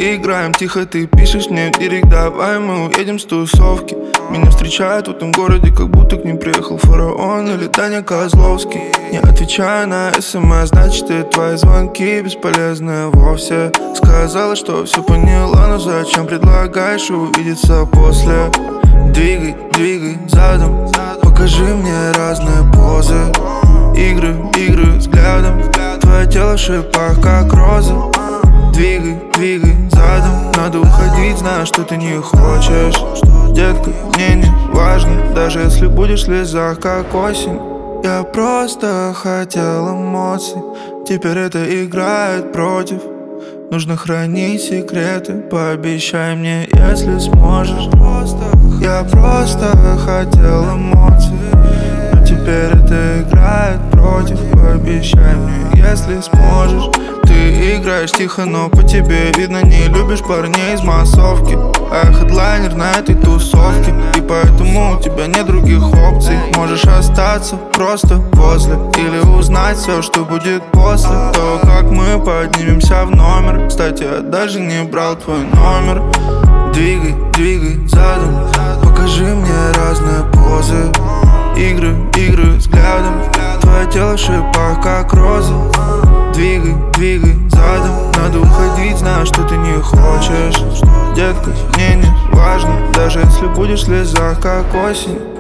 играем тихо, ты пишешь мне в директ: давай мы уедем с тусовки. Меня встречают в этом городе, как будто к ним приехал фараон или Даня Козловский. Не отвечаю на смс, значит и твои звонки бесполезны вовсе. Сказала, что все поняла, но зачем предлагаешь увидеться после? Двигай, двигай задом, покажи мне разные позы. Игры, игры взглядом, твое тело в шипах, как роза. Двигай, двигай задом, надо уходить, знаю, что ты не хочешь. Детка, мне не важно, даже если будешь в слезах, как осень. Я просто хотел эмоций, теперь это играет против. Нужно хранить секреты, пообещай мне, если сможешь. Я просто хотел эмоций, но теперь это играет против. Пообещай мне, если сможешь. Ты играешь тихо, но по тебе видно, не любишь парней из массовки. А я хедлайнер на этой тусовке, и поэтому у тебя нет других опций. Можешь остаться просто возле, или узнать все, что будет после того, как мы поднимемся в номер. Кстати, я даже не брал твой номер. Двигай, двигай задом, покажи мне разные позы. Игры, игры взглядом, твое тело в шипах, как роза. Двигай, двигай задом, надо уходить, знаю, что ты не хочешь. Детка, мне не важно, даже если будешь в слезах, как осень.